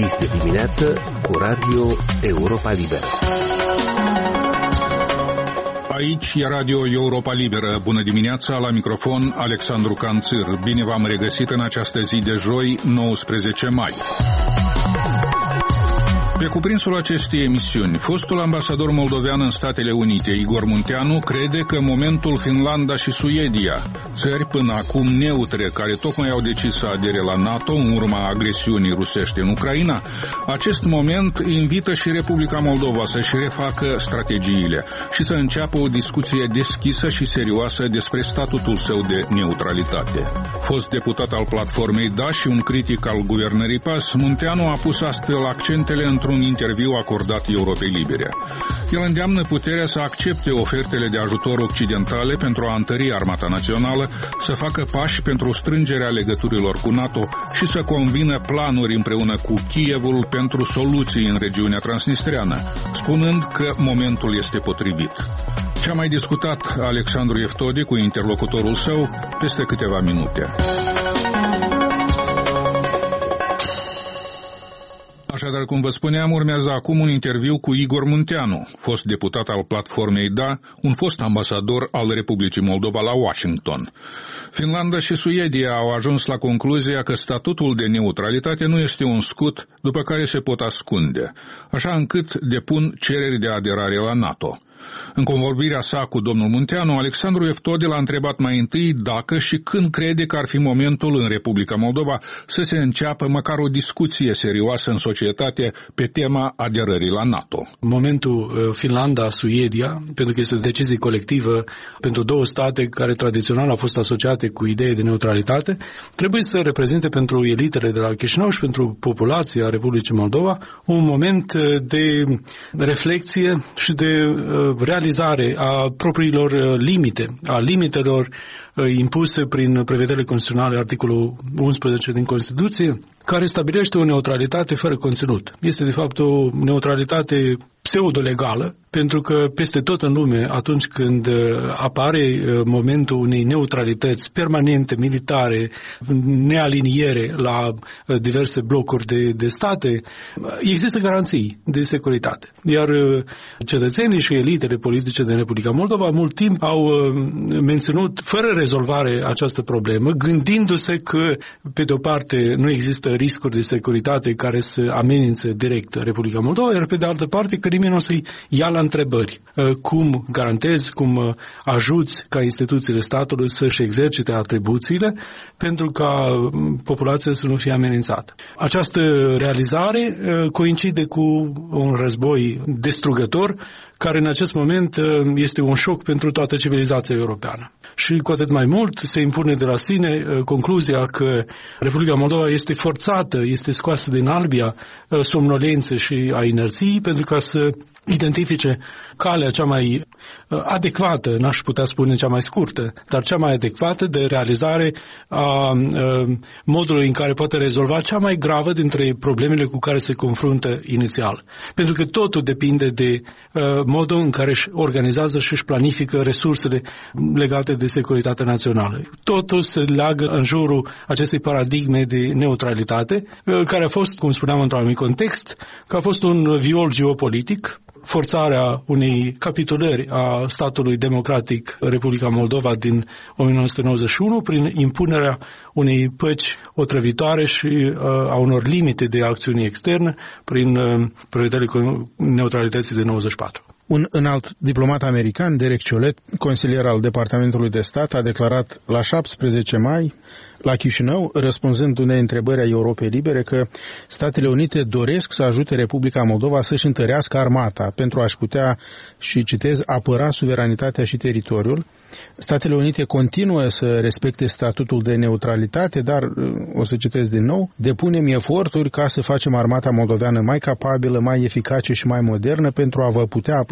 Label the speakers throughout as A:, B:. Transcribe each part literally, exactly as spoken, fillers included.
A: Este dimineață cu Radio Europa Liberă.
B: Aici e Radio Europa Liberă. Bună dimineața, la microfon Alexandru Canțir. Bine v-am regăsit în această zi de joi, nouăsprezece mai. Pe cuprinsul acestei emisiuni, fostul ambasador moldovean în Statele Unite, Igor Munteanu, crede că în momentul Finlanda și Suedia, țări până acum neutre, care tocmai au decis să adere la NATO în urma agresiunii rusești în Ucraina, acest moment invită și Republica Moldova să-și refacă strategiile și să înceapă o discuție deschisă și serioasă despre statutul său de neutralitate. Fost deputat al platformei Da și un critic al guvernării PAS, Munteanu a pus astfel accentele într-un un interviu acordat Europei Libere. El îndeamnă puterea să accepte ofertele de ajutor occidentale pentru a întări armata națională, să facă pași pentru strângerea legăturilor cu NATO și să convină planuri împreună cu Kievul pentru soluții în regiunea transnistreană, spunând că momentul este potrivit. Ce a mai discutat Alexandru Eftodi cu interlocutorul său peste câteva minute. Așadar, cum vă spuneam, urmează acum un interviu cu Igor Munteanu, fost deputat al platformei Da, un fost ambasador al Republicii Moldova la Washington. Finlanda și Suedia au ajuns la concluzia că statutul de neutralitate nu este un scut după care se pot ascunde, așa încât depun cereri de aderare la NATO. În convorbirea sa cu domnul Munteanu, Alexandru Eftodi l-a întrebat mai întâi dacă și când crede că ar fi momentul în Republica Moldova să se înceapă măcar o discuție serioasă în societate pe tema aderării la NATO.
C: Momentul Finlanda-Suedia, pentru că este o decizie colectivă pentru două state care tradițional au fost asociate cu idei de neutralitate, trebuie să reprezinte pentru elitele de la Chișinău și pentru populația Republicii Moldova un moment de reflexie și de realizare a propriilor limite, a limitelor impuse prin prevederile constituționale, articolul unsprezece din Constituție, care stabilește o neutralitate fără conținut. Este, de fapt, o neutralitate pseudo-legală, pentru că peste tot în lume, atunci când apare momentul unei neutralități permanente, militare, nealiniere la diverse blocuri de, de state, există garanții de securitate. Iar cetățenii și elitele politice din Republica Moldova mult timp au menținut fără rezolvare această problemă, gândindu-se că, pe de o parte, nu există riscuri de securitate care să amenințe direct Republica Moldova, iar pe de altă parte că nimeni nu o să-i ia la întrebări. Cum garantezi, cum ajuți ca instituțiile statului să-și exercite atribuțiile pentru ca populația să nu fie amenințată. Această realizare coincide cu un război destrugător care în acest moment este un șoc pentru toată civilizația europeană. Și cu atât mai mult se impune de la sine concluzia că Republica Moldova este forțată, este scoasă din albia somnolențe și a inerției pentru ca să identifice calea cea mai adecvată, n-aș putea spune cea mai scurtă, dar cea mai adecvată de realizare a modului în care poate rezolva cea mai gravă dintre problemele cu care se confruntă inițial. Pentru că totul depinde de modul în care își organizează și își planifică resursele legate de securitatea națională. Totul se leagă în jurul acestei paradigme de neutralitate, care a fost, cum spuneam într-un anumit context, că a fost un viol geopolitic, forțarea unei capitulări a statului democratic Republica Moldova din o mie nouă sute nouăzeci și unu prin impunerea unei păci otrăvitoare și uh, a unor limite de acțiune externă prin uh, prevederile neutralității de nouăzeci și patru.
D: Un înalt diplomat american, Derek Chollet, consilier al Departamentului de Stat, a declarat la șaptesprezece mai la Chișinău, răspunzând unei întrebări a Europei Libere, că Statele Unite doresc să ajute Republica Moldova să-și întărească armata pentru a-și putea, și citez, apăra suveranitatea și teritoriul. Statele Unite continuă să respecte statutul de neutralitate, dar, o să citesc din nou, depunem eforturi ca să facem armata moldoveană mai capabilă, mai eficace și mai modernă pentru a vă putea apăra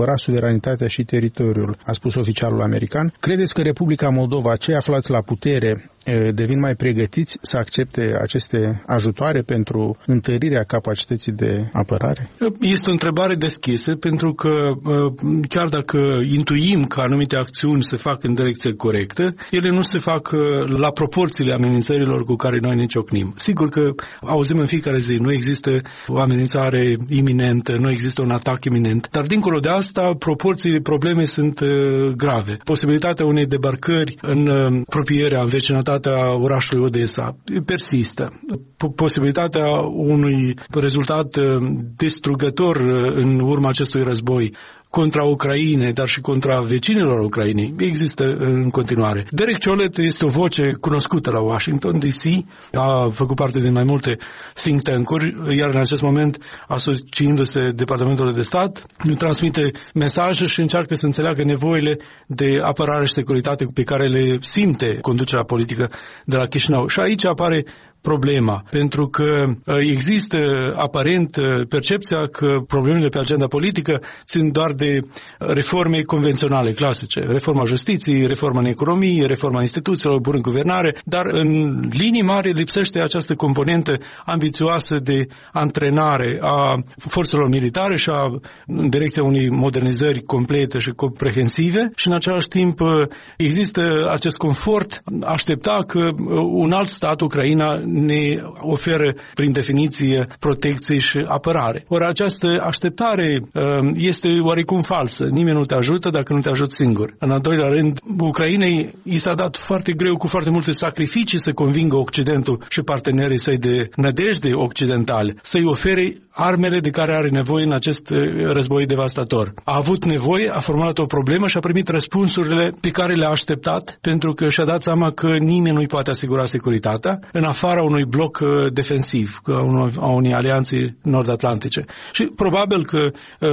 D: apăra suveranitatea și teritoriul, a spus oficialul american. Credeți că Republica Moldova, cei aflați la putere, devin mai pregătiți să accepte aceste ajutoare pentru întărirea capacității de apărare?
C: Este o întrebare deschisă, pentru că chiar dacă intuim că anumite acțiuni se fac în direcție corectă, ele nu se fac la proporțiile amenințărilor cu care noi ne ciocnim. Sigur că auzim în fiecare zi, nu există o amenințare iminentă, nu există un atac iminent, dar dincolo de asta, proporțiile problemei sunt grave. Posibilitatea unei debarcări în apropierea, în vecinătatea orașului Odessa persistă. Posibilitatea unui rezultat distrugător în urma acestui război contra Ucrainei, dar și contra vecinilor Ucrainei, există în continuare. Derek Chollet este o voce cunoscută la Washington D C, a făcut parte din mai multe think tank-uri, iar în acest moment, asociindu-se Departamentului de Stat, îi transmite mesaje și încearcă să înțeleagă nevoile de apărare și securitate pe care le simte conducerea politică de la Chișinău. Și aici apare problema, pentru că există aparent percepția că problemele pe agenda politică țin doar de reforme convenționale, clasice, reforma justiției, reforma în economie, reforma instituțiilor, bună guvernare, dar în linii mari lipsește această componentă ambițioasă de antrenare a forțelor militare și a, în direcția unei modernizări complete și comprehensive și în același timp există acest confort aștepta că un alt stat, Ucraina, ne oferă, prin definiție, protecție și apărare. Ori această așteptare este oarecum falsă. Nimeni nu te ajută dacă nu te ajuți singur. În al doilea rând, Ucrainei i s-a dat foarte greu, cu foarte multe sacrificii, să convingă Occidentul și partenerii săi de nădejde occidentale să-i ofere armele de care are nevoie în acest război devastator. A avut nevoie, a formulat o problemă și a primit răspunsurile pe care le-a așteptat, pentru că și-a dat seama că nimeni nu-i poate asigura securitatea în afara unui bloc defensiv, a unei alianțe nord-atlantice. Și probabil că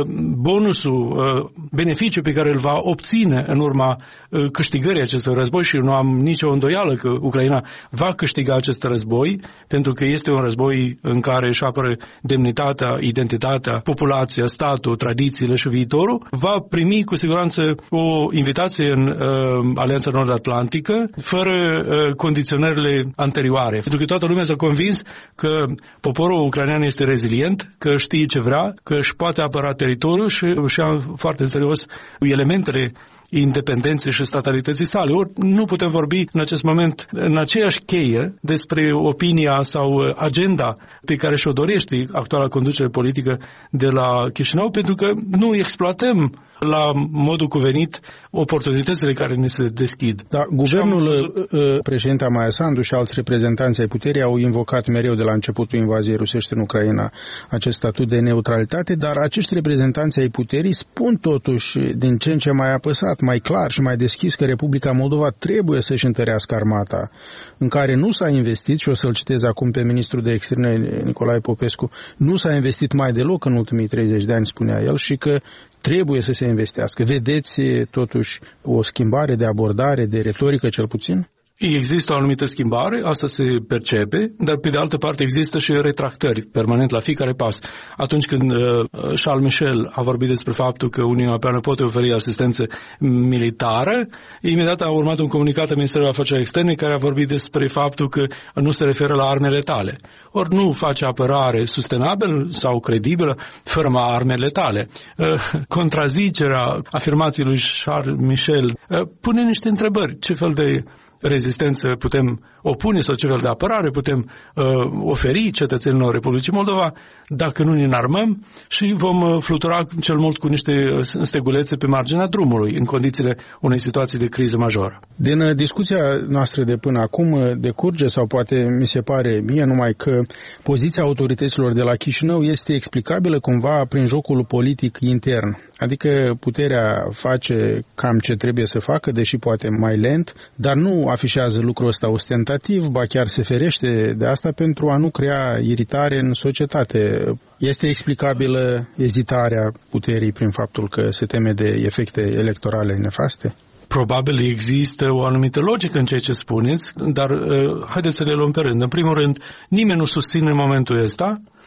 C: bonusul, beneficiul pe care îl va obține în urma câștigării acestui război, și eu nu am nicio îndoială că Ucraina va câștiga acest război, pentru că este un război în care își apără demnitatea, identitatea, populația, statul, tradițiile și viitorul, va primi cu siguranță o invitație în uh, Alianța Nord-Atlantică, fără uh, condiționările anterioare. Pentru că toată lumea s-a convins că poporul ucrainean este rezilient, că știe ce vrea, că își poate apăra teritoriul și își ia foarte în serios elementele independenței și statalității sale. Ori nu putem vorbi în acest moment în aceeași cheie despre opinia sau agenda pe care și-o dorește actuala conducere politică de la Chișinău, pentru că nu exploatăm la modul cuvenit oportunitățile care ne se deschid.
D: Da, guvernul, am... președinta Maia Sandu și alți reprezentanți ai puterii au invocat mereu de la începutul invaziei rusești în Ucraina acest statut de neutralitate, dar acești reprezentanți ai puterii spun totuși din ce în ce mai apăsat, mai clar și mai deschis că Republica Moldova trebuie să-și întărească armata, în care nu s-a investit, și o să-l citez acum pe ministrul de externe Nicolae Popescu, nu s-a investit mai deloc în ultimii treizeci de ani, spunea el, și că trebuie să se investească. Vedeți totuși o schimbare de abordare, de retorică cel puțin?
C: Există o anumită schimbare, asta se percepe, dar pe de altă parte există și retractări permanent la fiecare pas. Atunci când uh, Charles Michel a vorbit despre faptul că Uniunea Europeană poate oferi asistență militară, imediat a urmat un comunicat al Ministerului Afacerilor Externe care a vorbit despre faptul că nu se referă la armele letale. Ori nu face apărare sustenabilă sau credibilă fără armele letale. Uh, contrazicerea afirmației lui Charles Michel uh, pune niște întrebări. Ce fel de rezistență putem opune sau ce fel de apărare putem uh, oferi cetățenilor Republicii Moldova dacă nu ne înarmăm și vom uh, flutura cel mult cu niște stegulețe pe marginea drumului în condițiile unei situații de criză majoră.
D: Din uh, discuția noastră de până acum uh, decurge, sau poate mi se pare mie numai, că poziția autorităților de la Chișinău este explicabilă cumva prin jocul politic intern. Adică puterea face cam ce trebuie să facă, deși poate mai lent, dar nu afișează lucrul ăsta ostentativ, ba chiar se ferește de asta pentru a nu crea iritare în societate. Este explicabilă ezitarea puterii prin faptul că se teme de efecte electorale nefaste?
C: Probabil există o anumită logică în ceea ce spuneți, dar uh, haideți să le luăm pe rând. În primul rând, nimeni nu susține în momentul ăsta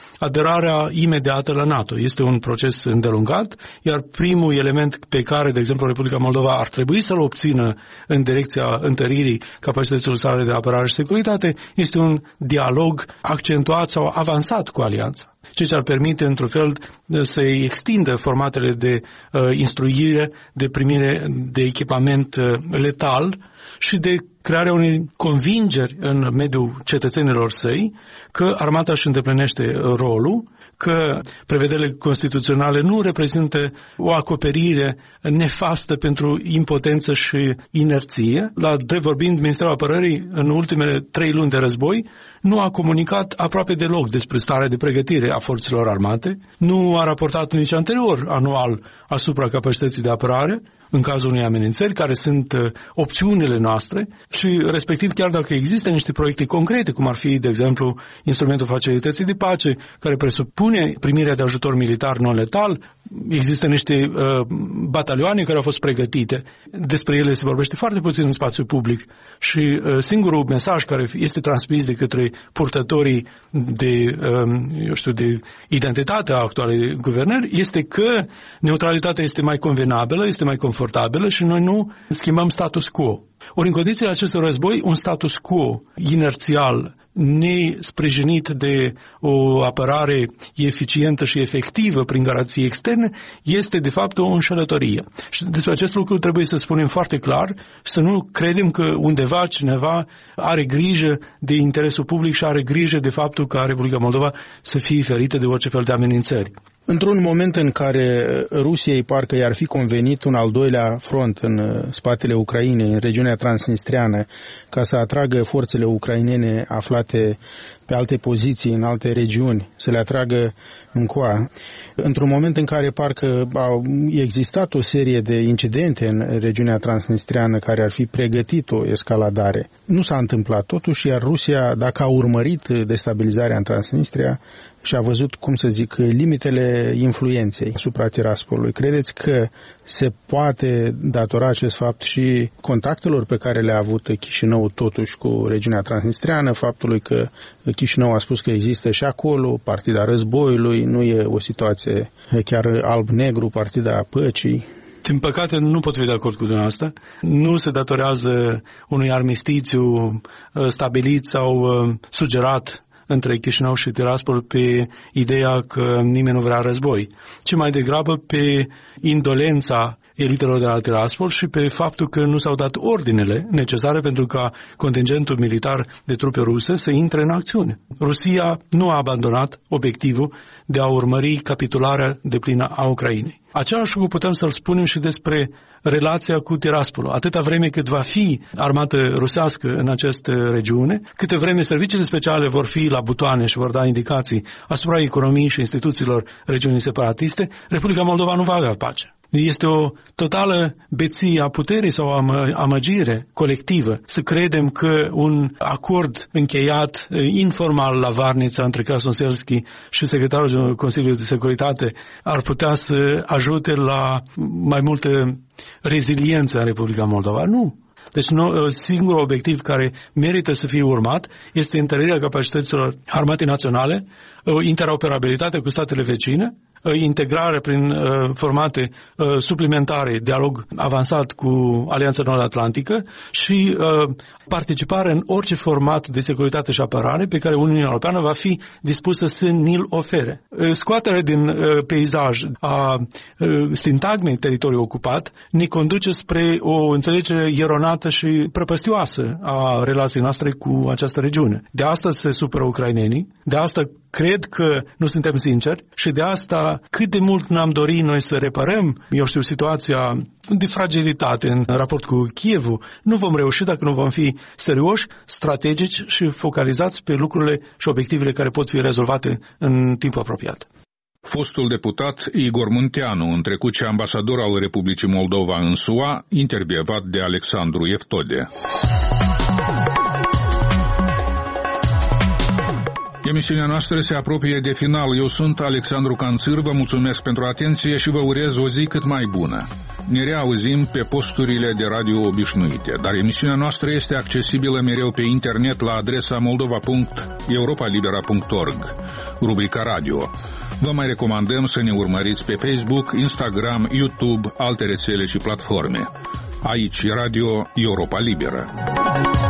C: aderarea imediată la NATO. Este un proces îndelungat, iar primul element pe care, de exemplu, Republica Moldova ar trebui să-l obțină în direcția întăririi capacităților sale de apărare și securitate este un dialog accentuat sau avansat cu alianța, ceea ce ar permite, într-un fel, să-i extindă formatele de uh, instruire, de primire de echipament uh, letal și de crearea unei convingeri în mediul cetățenilor săi că armata își îndeplinește rolul, că prevederile constituționale nu reprezintă o acoperire nefastă pentru impotență și inerție. La drept vorbind, Ministerul Apărării, în ultimele trei luni de război, nu a comunicat aproape deloc despre starea de pregătire a forțelor armate, nu a raportat nici anterior anual asupra capacității de apărare, în cazul unei amenințări, care sunt uh, opțiunile noastre și, respectiv, chiar dacă există niște proiecte concrete, cum ar fi, de exemplu, instrumentul facilității de pace, care presupune primirea de ajutor militar non-letal, există niște uh, batalioane care au fost pregătite, despre ele se vorbește foarte puțin în spațiu public și uh, singurul mesaj care este transmis de către purtătorii de, uh, eu știu, de identitatea actualei guvernări este că neutralitatea este mai convenabilă, este mai confortabilă și noi nu schimbăm status quo. Ori în condițiile acestui război, un status quo inerțial, nesprijinit de o apărare eficientă și efectivă prin garanții externe, este de fapt o înșelătorie. Și despre acest lucru trebuie să spunem foarte clar și să nu credem că undeva cineva are grijă de interesul public și are grijă de faptul ca Republica Moldova să fie ferită de orice fel de amenințări.
D: Într-un moment în care Rusiei parcă i-ar fi convenit un al doilea front în spatele Ucrainei, în regiunea transnistriană, ca să atragă forțele ucrainene aflate pe alte poziții, în alte regiuni, să le atragă în coa, într-un moment în care parcă au existat o serie de incidente în regiunea transnistriană care ar fi pregătit o escaladare, nu s-a întâmplat totuși, iar Rusia, dacă a urmărit destabilizarea în Transnistria, și a văzut, cum să zic, limitele influenței asupra Tiraspolului. Credeți că se poate datora acest fapt și contactelor pe care le-a avut Chișinău totuși cu regiunea transnistreană, faptului că Chișinău a spus că există și acolo partida războiului, nu e o situație chiar alb-negru, partida păcii?
C: Din păcate, nu pot fi de acord cu dumneavoastră. Nu se datorează unui armistițiu stabilit sau sugerat între Chișinău și Tiraspol pe ideea că nimeni nu vrea război, ci mai degrabă pe indolența elitelor de la Tiraspol și pe faptul că nu s-au dat ordinele necesare pentru ca contingentul militar de trupe ruse să intre în acțiune. Rusia nu a abandonat obiectivul de a urmări capitularea deplină a Ucrainei. Același lucru putem să-l spunem și despre relația cu Tiraspolul. Atâta vreme cât va fi armată rusească în această regiune, câte vreme serviciile speciale vor fi la butoane și vor da indicații asupra economiei și instituțiilor regiunii separatiste, Republica Moldova nu va avea pace. Este o totală beție a puterii sau amă, amăgire colectivă să credem că un acord încheiat informal la Varnița între Krasnoselski și secretarul Consiliului de Securitate ar putea să ajute la mai multă reziliență în Republica Moldova. Nu. Deci nu, singurul obiectiv care merită să fie urmat este întărirea capacităților armatei naționale, interoperabilitatea cu statele vecine, integrare prin uh, formate uh, suplimentare, dialog avansat cu Alianța Nord-Atlantică și uh, participare în orice format de securitate și apărare pe care Uniunea Europeană va fi dispusă să ni-l ofere. Uh, scoaterea din uh, peisaj a uh, sintagmei teritoriului ocupat ne conduce spre o înțelegere eronată și prăpăstioasă a relației noastre cu această regiune. De asta se supără ucrainenii, de asta cred că nu suntem sinceri și de asta cât de mult ne-am dorit noi să reparăm, eu știu, situația de fragilitate în raport cu Kievul, nu vom reuși dacă nu vom fi serioși, strategici și focalizați pe lucrurile și obiectivele care pot fi rezolvate în timp apropiat.
B: Fostul deputat Igor Munteanu, în trecut și ambasador al Republicii Moldova în S U A, intervievat de Alexandru Eftode. Emisiunea noastră se apropie de final. Eu sunt Alexandru Canțir, vă mulțumesc pentru atenție și vă urez o zi cât mai bună. Ne reauzim pe posturile de radio obișnuite, dar emisiunea noastră este accesibilă mereu pe internet la adresa moldova punct europa libera punct org, rubrica radio. Vă mai recomandăm să ne urmăriți pe Facebook, Instagram, YouTube, alte rețele și platforme. Aici Radio Europa Liberă.